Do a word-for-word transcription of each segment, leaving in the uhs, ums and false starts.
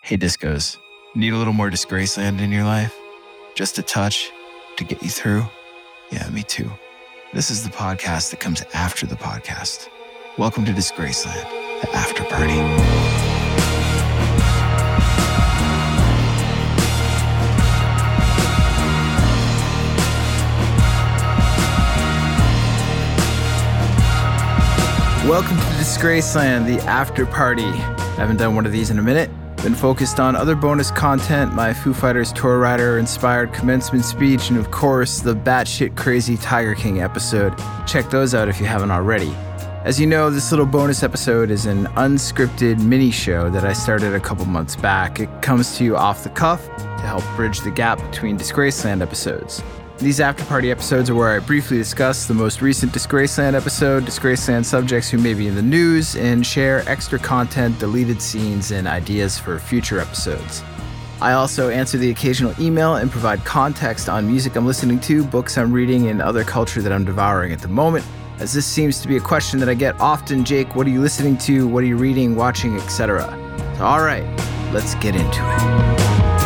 Hey discos, need a little more Disgraceland in your life? Just a touch to get you through? Yeah, me too. This is the podcast that comes after the podcast. Welcome to Disgraceland, the after party. Welcome to Disgraceland, the after party. I haven't done one of these in a minute. Been focused on other bonus content, my Foo Fighters Tour Rider inspired commencement speech, and of course, the batshit crazy Tiger King episode. Check those out if you haven't already. As you know, this little bonus episode is an unscripted mini show that I started a couple months back. It comes to you off the cuff to help bridge the gap between Disgraceland episodes. These after-party episodes are where I briefly discuss the most recent Disgraceland episode, Disgraceland subjects who may be in the news, and share extra content, deleted scenes, and ideas for future episodes. I also answer the occasional email and provide context on music I'm listening to, books I'm reading, and other culture that I'm devouring at the moment, as this seems to be a question that I get often. Jake, what are you listening to? What are you reading, watching, et cetera? So, all right, let's get into it.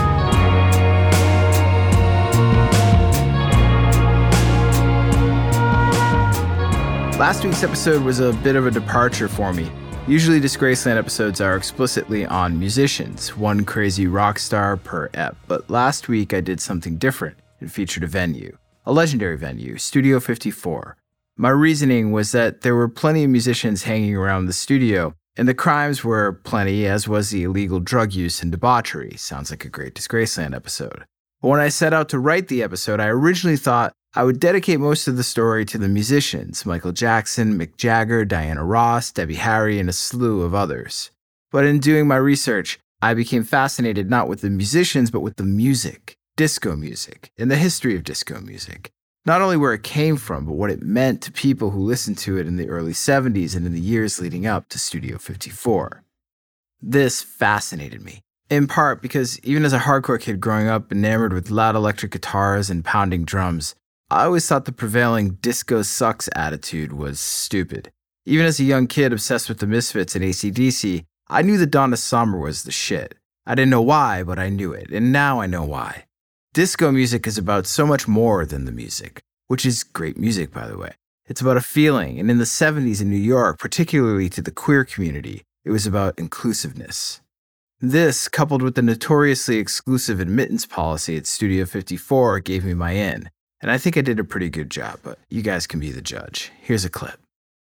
Last week's episode was a bit of a departure for me. Usually Disgraceland episodes are explicitly on musicians, one crazy rock star per ep, but last week I did something different and featured a venue, a legendary venue, Studio fifty-four. My reasoning was that there were plenty of musicians hanging around the studio, and the crimes were plenty, as was the illegal drug use and debauchery. Sounds like a great Disgraceland episode. But when I set out to write the episode, I originally thought I would dedicate most of the story to the musicians, Michael Jackson, Mick Jagger, Diana Ross, Debbie Harry, and a slew of others. But in doing my research, I became fascinated not with the musicians, but with the music, disco music, and the history of disco music. Not only where it came from, but what it meant to people who listened to it in the early seventies and in the years leading up to Studio fifty-four. This fascinated me, in part because even as a hardcore kid growing up enamored with loud electric guitars and pounding drums, I always thought the prevailing disco sucks attitude was stupid. Even as a young kid obsessed with the Misfits and A C D C, I knew that Donna Summer was the shit. I didn't know why, but I knew it, and now I know why. Disco music is about so much more than the music, which is great music, by the way. It's about a feeling, and in the seventies in New York, particularly to the queer community, it was about inclusiveness. This, coupled with the notoriously exclusive admittance policy at Studio fifty-four, gave me my in. And I think I did a pretty good job, but you guys can be the judge. Here's a clip.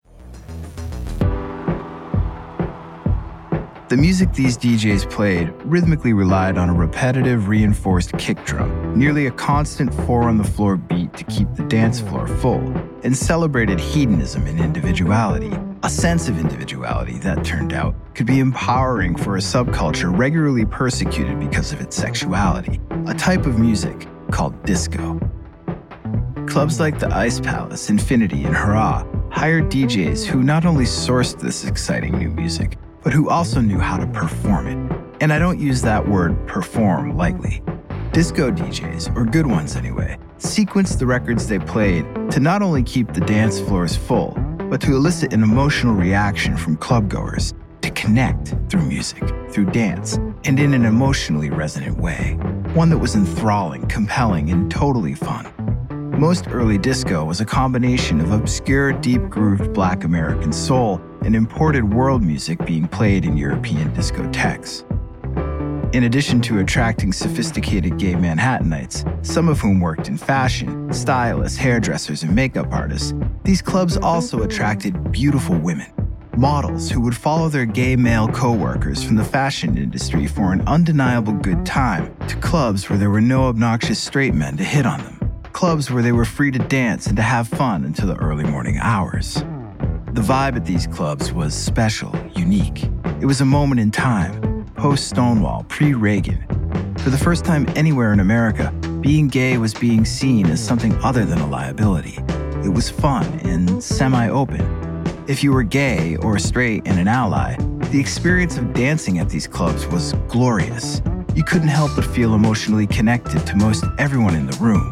The music these D Js played rhythmically relied on a repetitive, reinforced kick drum, nearly a constant four-on-the-floor beat to keep the dance floor full, and celebrated hedonism and individuality, a sense of individuality that turned out could be empowering for a subculture regularly persecuted because of its sexuality, a type of music called disco. Clubs like the Ice Palace, Infinity, and Hurrah hired D Js who not only sourced this exciting new music, but who also knew how to perform it. And I don't use that word perform lightly. Disco D Js, or good ones anyway, sequenced the records they played to not only keep the dance floors full, but to elicit an emotional reaction from clubgoers, to connect through music, through dance, and in an emotionally resonant way. One that was enthralling, compelling, and totally fun. Most early disco was a combination of obscure, deep-grooved Black American soul and imported world music being played in European discotheques. In addition to attracting sophisticated gay Manhattanites, some of whom worked in fashion, stylists, hairdressers, and makeup artists, these clubs also attracted beautiful women, models who would follow their gay male co-workers from the fashion industry for an undeniable good time to clubs where there were no obnoxious straight men to hit on them. Clubs where they were free to dance and to have fun until the early morning hours. The vibe at these clubs was special, unique. It was a moment in time, post-Stonewall, pre-Reagan. For the first time anywhere in America, being gay was being seen as something other than a liability. It was fun and semi-open. If you were gay or straight and an ally, the experience of dancing at these clubs was glorious. You couldn't help but feel emotionally connected to most everyone in the room.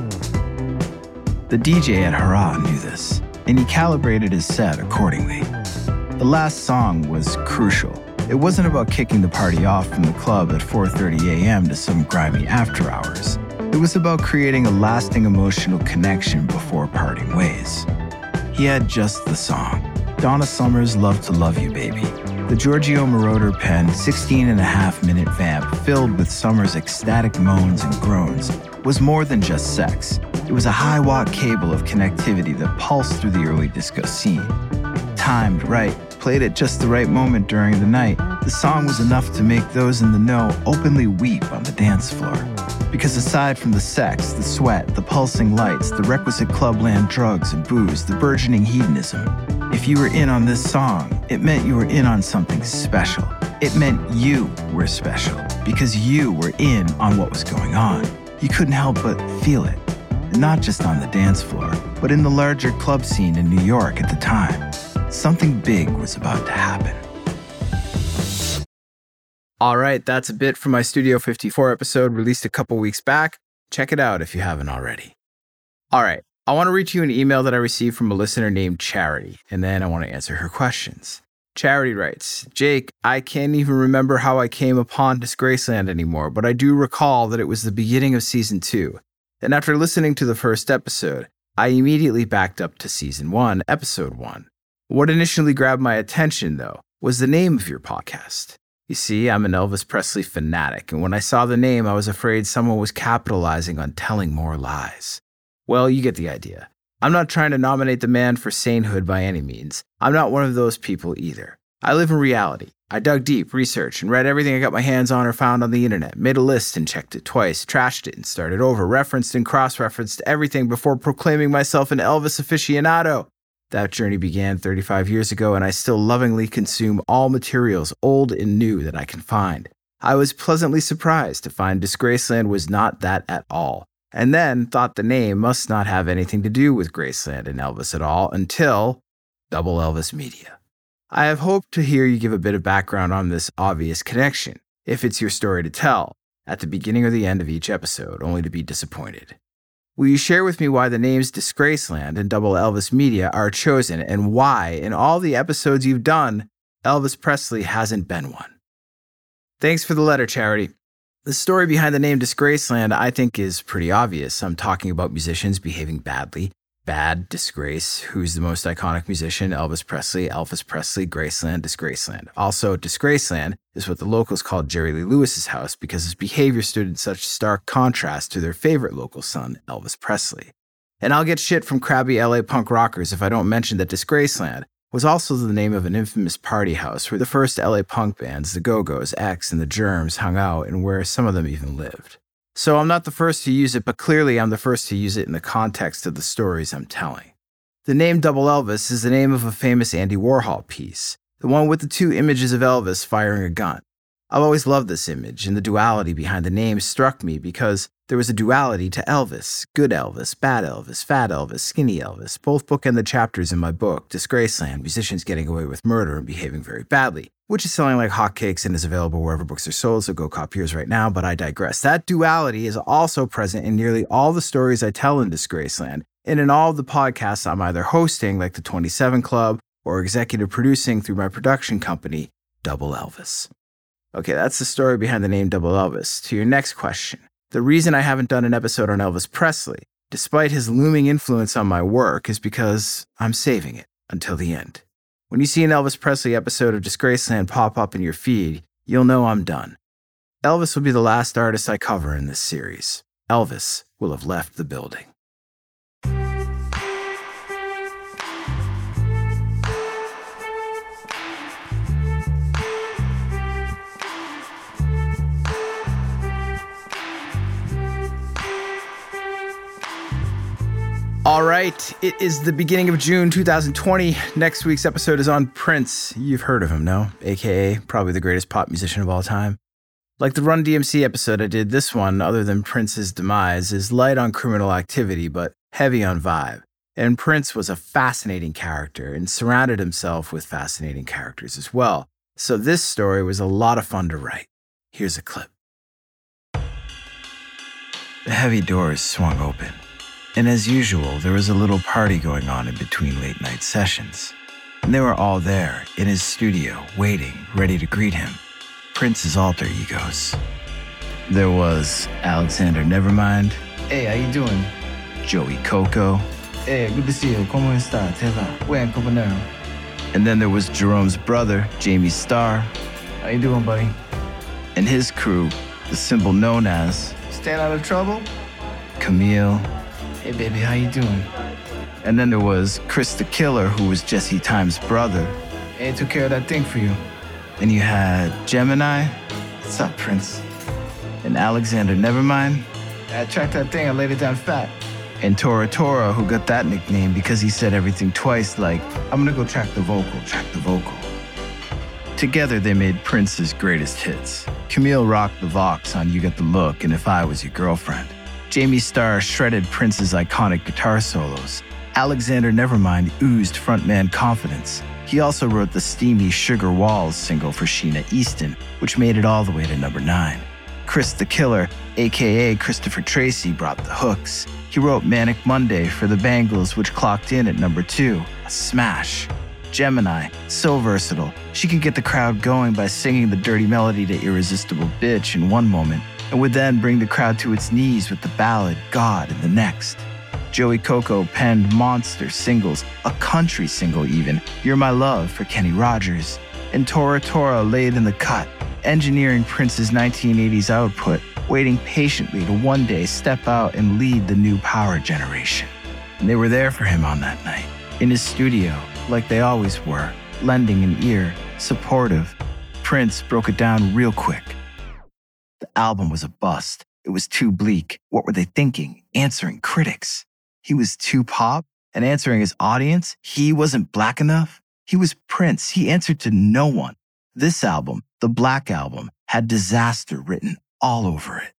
The D J at Hurrah knew this, and he calibrated his set accordingly. The last song was crucial. It wasn't about kicking the party off from the club at four thirty a.m. to some grimy after hours. It was about creating a lasting emotional connection before parting ways. He had just the song, Donna Summer's Love to Love You Baby. The Giorgio Moroder penned sixteen and a half minute vamp filled with Summer's ecstatic moans and groans was more than just sex. It was a high-watt cable of connectivity that pulsed through the early disco scene. Timed right, played at just the right moment during the night, the song was enough to make those in the know openly weep on the dance floor. Because aside from the sex, the sweat, the pulsing lights, the requisite clubland drugs and booze, the burgeoning hedonism, if you were in on this song, it meant you were in on something special. It meant you were special because you were in on what was going on. You couldn't help but feel it. Not just on the dance floor, but in the larger club scene in New York at the time. Something big was about to happen. All right, that's a bit from my Studio fifty-four episode released a couple weeks back. Check it out if you haven't already. All right, I want to read you an email that I received from a listener named Charity, and then I want to answer her questions. Charity writes, Jake, I can't even remember how I came upon Disgraceland anymore, but I do recall that it was the beginning of season two. And after listening to the first episode, I immediately backed up to season one, episode one. What initially grabbed my attention, though, was the name of your podcast. You see, I'm an Elvis Presley fanatic, and when I saw the name, I was afraid someone was capitalizing on telling more lies. Well, you get the idea. I'm not trying to nominate the man for sainthood by any means. I'm not one of those people either. I live in reality. I dug deep, researched, and read everything I got my hands on or found on the internet, made a list and checked it twice, trashed it and started over, referenced and cross-referenced everything before proclaiming myself an Elvis aficionado. That journey began thirty-five years ago, and I still lovingly consume all materials, old and new, that I can find. I was pleasantly surprised to find Disgraceland was not that at all, and then thought the name must not have anything to do with Graceland and Elvis at all until Double Elvis Media. I have hoped to hear you give a bit of background on this obvious connection, if it's your story to tell, at the beginning or the end of each episode, only to be disappointed. Will you share with me why the names Disgraceland and Double Elvis Media are chosen and why, in all the episodes you've done, Elvis Presley hasn't been one? Thanks for the letter, Charity. The story behind the name Disgraceland, I think, is pretty obvious. I'm talking about musicians behaving badly. Bad, disgrace. Who's the most iconic musician? Elvis Presley, Elvis Presley, Graceland, Disgraceland. Also, Disgraceland is what the locals called Jerry Lee Lewis's house because his behavior stood in such stark contrast to their favorite local son, Elvis Presley. And I'll get shit from crabby L A punk rockers if I don't mention that Disgraceland was also the name of an infamous party house where the first L A punk bands, the Go-Go's, X, and the Germs hung out and where some of them even lived. So I'm not the first to use it, but clearly I'm the first to use it in the context of the stories I'm telling. The name Double Elvis is the name of a famous Andy Warhol piece, the one with the two images of Elvis firing a gun. I've always loved this image, and the duality behind the name struck me because there was a duality to Elvis, good Elvis, bad Elvis, fat Elvis, skinny Elvis. Both bookend the chapters in my book, Disgraceland, musicians getting away with murder and behaving very badly, which is selling like hotcakes and is available wherever books are sold, so go cop yours right now, but I digress. That duality is also present in nearly all the stories I tell in Disgraceland, and in all of the podcasts I'm either hosting, like the twenty-seven Club, or executive producing through my production company, Double Elvis. Okay, that's the story behind the name Double Elvis. To your next question. The reason I haven't done an episode on Elvis Presley, despite his looming influence on my work, is because I'm saving it until the end. When you see an Elvis Presley episode of Disgraceland pop up in your feed, you'll know I'm done. Elvis will be the last artist I cover in this series. Elvis will have left the building. All right, it is the beginning of June two thousand twenty. Next week's episode is on Prince. You've heard of him, no? A K A probably the greatest pop musician of all time. Like the Run D M C episode I did, this one, other than Prince's demise, is light on criminal activity, but heavy on vibe. And Prince was a fascinating character and surrounded himself with fascinating characters as well. So this story was a lot of fun to write. Here's a clip. The heavy doors swung open. And as usual, there was a little party going on in between late-night sessions. And they were all there in his studio, waiting, ready to greet him. Prince's alter egos. There was Alexander Nevermind. Hey, how you doing? Joey Coco. Hey, good to see you. ¿Cómo está? Te va. Buen compañero. And then there was Jerome's brother, Jamie Starr. How you doing, buddy? And his crew, the symbol known as Staying Out of Trouble? Camille. Hey, baby, how you doing? And then there was Chris the Killer, who was Jesse Time's brother. Hey, took care of that thing for you. And you had Gemini. What's up, Prince? And Alexander Nevermind. I tracked that thing, I laid it down fat. And Tora Tora, who got that nickname because he said everything twice, like, I'm gonna go track the vocal, track the vocal. Together, they made Prince's greatest hits. Camille rocked the Vox on You Got the Look and If I Was Your Girlfriend. Jamie Starr shredded Prince's iconic guitar solos. Alexander Nevermind oozed frontman confidence. He also wrote the steamy Sugar Walls single for Sheena Easton, which made it all the way to number nine. Chris the Killer, aka Christopher Tracy, brought the hooks. He wrote Manic Monday for the Bangles, which clocked in at number two, a smash. Gemini, so versatile, she could get the crowd going by singing the dirty melody to Irresistible Bitch in one moment, and would then bring the crowd to its knees with the ballad God in the next. Joey Coco penned monster singles, a country single even, You're My Love for Kenny Rogers. And Tora Tora laid in the cut, engineering Prince's nineteen eighties output, waiting patiently to one day step out and lead the new power generation. And they were there for him on that night, in his studio, like they always were, lending an ear, supportive. Prince broke it down real quick. The album was a bust. It was too bleak. What were they thinking? Answering critics. He was too pop, and answering his audience, he wasn't black enough. He was Prince. He answered to no one. This album, the Black Album, had disaster written all over it.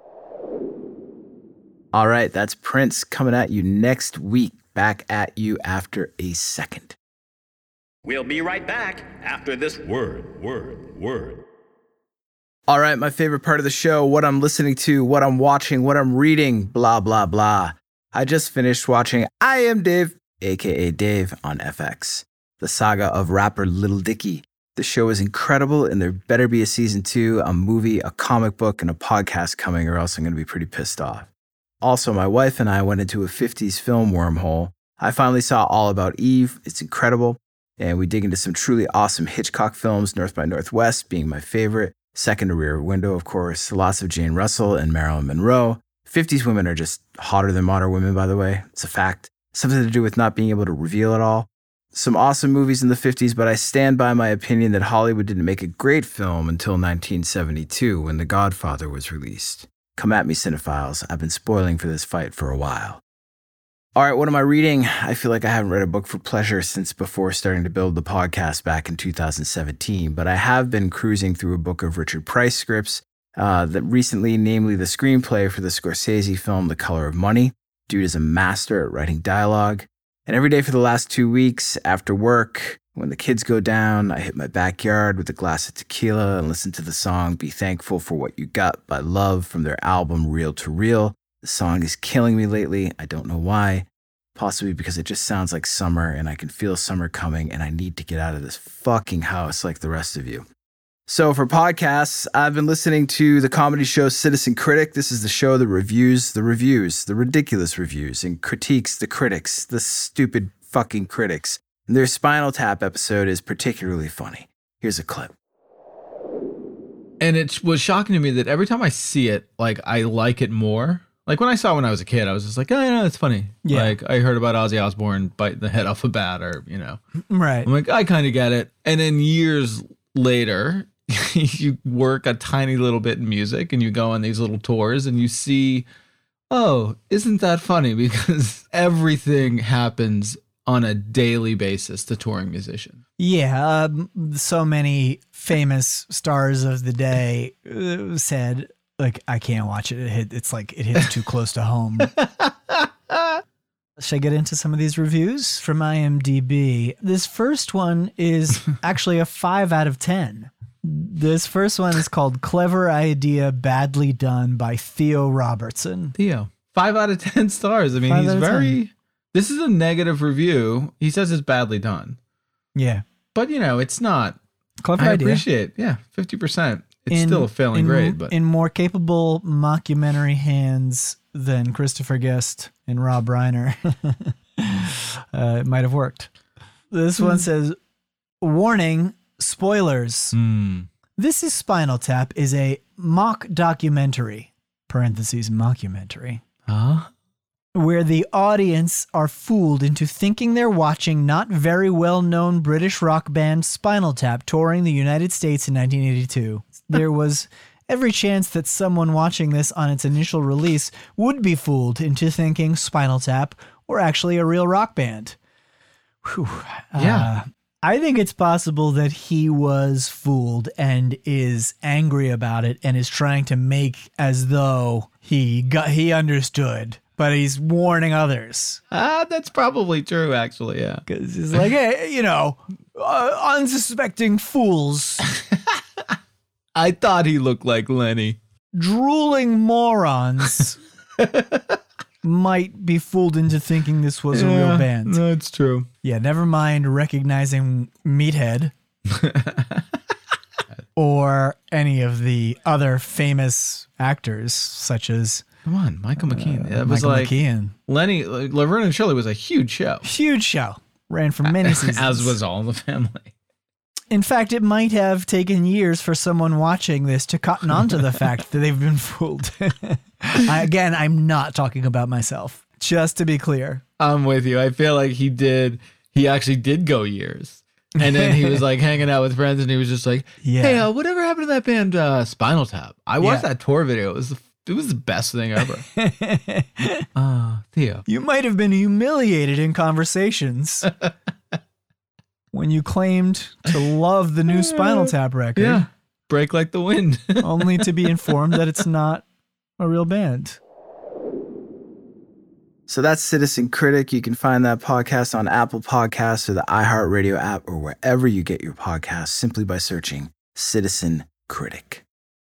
All right, that's Prince coming at you next week. Back at you after a second. We'll be right back after this word, word, word. All right, my favorite part of the show, what I'm listening to, what I'm watching, what I'm reading, blah, blah, blah. I just finished watching I Am Dave, aka Dave, on F X. The saga of rapper Lil Dicky. The show is incredible, and there better be a season two, a movie, a comic book, and a podcast coming, or else I'm going to be pretty pissed off. Also, my wife and I went into a fifties film wormhole. I finally saw All About Eve. It's incredible. And we dig into some truly awesome Hitchcock films, North by Northwest being my favorite. Second to Rear Window, of course. Lots of Jane Russell and Marilyn Monroe. fifties women are just hotter than modern women, by the way. It's a fact. Something to do with not being able to reveal it all. Some awesome movies in the fifties, but I stand by my opinion that Hollywood didn't make a great film until nineteen seventy-two when The Godfather was released. Come at me, cinephiles. I've been spoiling for this fight for a while. All right, what am I reading? I feel like I haven't read a book for pleasure since before starting to build the podcast back in two thousand seventeen, but I have been cruising through a book of Richard Price scripts uh, that recently, namely the screenplay for the Scorsese film The Color of Money. Dude is a master at writing dialogue. And every day for the last two weeks, after work, when the kids go down, I hit my backyard with a glass of tequila and listen to the song Be Thankful for What You Got by Love from their album Real to Real. The song is killing me lately. I don't know why. Possibly because it just sounds like summer and I can feel summer coming and I need to get out of this fucking house like the rest of you. So for podcasts, I've been listening to the comedy show Citizen Critic. This is the show that reviews the reviews, the ridiculous reviews, and critiques the critics, the stupid fucking critics. And their Spinal Tap episode is particularly funny. Here's a clip. And it was shocking to me that every time I see it, like, I like it more. Like, when I saw it when I was a kid, I was just like, oh, yeah, it's funny. Yeah. Like, I heard about Ozzy Osbourne biting the head off a bat or, you know. Right. I'm like, I kind of get it. And then years later, you work a tiny little bit in music and you go on these little tours and you see, oh, isn't that funny? Because everything happens on a daily basis to touring musicians. Yeah. Um, so many famous stars of the day uh, said, like, I can't watch it. It hit, it's like it hits too close to home. Should I get into some of these reviews from I M D B? This first one is actually a five out of ten. This first one is called Clever Idea Badly Done by Theo Robertson. Theo. Five out of ten stars. I mean, Five he's very... ten. This is a negative review. He says it's badly done. Yeah. But, you know, it's not. Clever I idea. appreciate, yeah, fifty percent. It's In- still a failing in, grade, but in more capable mockumentary hands than Christopher Guest and Rob Reiner, uh, it might have worked. This one says, warning, spoilers. Mm. This is Spinal Tap is a mock documentary, parentheses, mockumentary, Huh? where the audience are fooled into thinking they're watching not very well-known British rock band Spinal Tap touring the United States in nineteen eighty-two. There was every chance that someone watching this on its initial release would be fooled into thinking Spinal Tap were actually a real rock band. Whew. Yeah. Uh, I think it's possible that he was fooled and is angry about it and is trying to make as though he got he understood, but he's warning others. Ah, that's probably true, actually, yeah. Because he's like, hey, you know, uh, unsuspecting fools, I thought he looked like Lenny. drooling morons might be fooled into thinking this was a real band. That's true. Yeah, never mind recognizing Meathead or any of the other famous actors, such as Come on, Michael McKean. uh, It was Michael like McKean. Lenny, like, Laverne and Shirley was a huge show. Huge show. Ran for many seasons. As was All in the Family. In fact, it might have taken years for someone watching this to cotton on to the fact that they've been fooled. I, again, I'm not talking about myself, just to be clear. I'm with you. I feel like he did, he actually did go years. And then he was like hanging out with friends and he was just like, Yeah. hey, uh, whatever happened to that band uh, Spinal Tap? I watched Yeah. that tour video. It was the, it was the best thing ever. uh, Theo. You might have been humiliated in conversations when you claimed to love the new Spinal Tap record, Yeah. Break Like the Wind. only to be informed that it's not a real band. So that's Citizen Critic. You can find that podcast on Apple Podcasts or the iHeartRadio app or wherever you get your podcasts simply by searching Citizen Critic.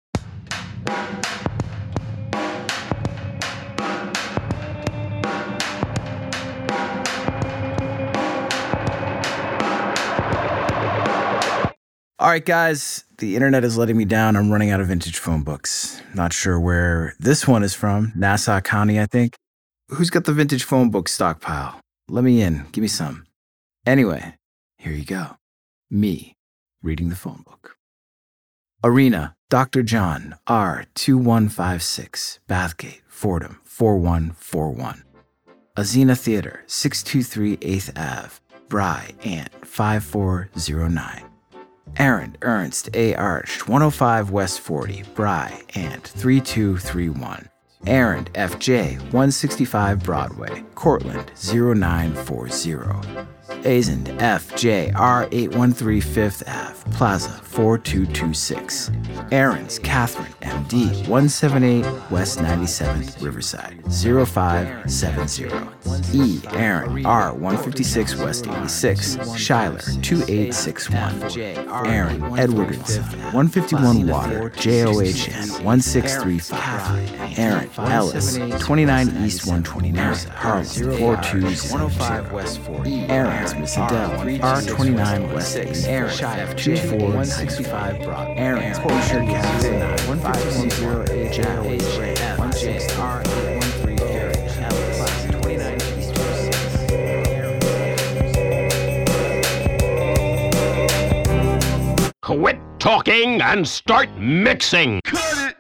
All right, guys, the internet is letting me down. I'm running out of vintage phone books. Not sure where this one is from. Nassau County, I think. Who's got the vintage phone book stockpile? Let me in. Give me some. Anyway, here you go. Me reading the phone book. Arena, Doctor John, R two one five six, Bathgate, Fordham, four one four one. Azena Theater, six two three eighth Avenue, Bry, Ant, five four zero nine. Aaron Ernst A. Arch, one oh five West forty, Bry, Ant, three two three one. Aaron F J, one sixty-five Broadway, Cortland, zero nine four zero. Azend F J, R eight one three Fifth Avenue, Plaza, four two two six. Aaron's Catherine M D, one seventy-eight West ninety-seventh Riverside, zero five seven zero. E. Aaron, R one fifty-six West eighty-six, Schuyler, two eight six one. Aaron Edward and Son, one fifty-one Water, J O H N, one six three five. Aaron Ellis, twenty-nine East one twenty-nine, Harlem, four two zero zero. Aaron's Miss Adele, R twenty-nine West eighty-four, two four one six five Broad. Aaron's Kosher Cafe, one fifty-one zero eight J O H N, one six R eight one three Aaron Ellis, twenty-nine East Quit talking and start mixing. Cut it!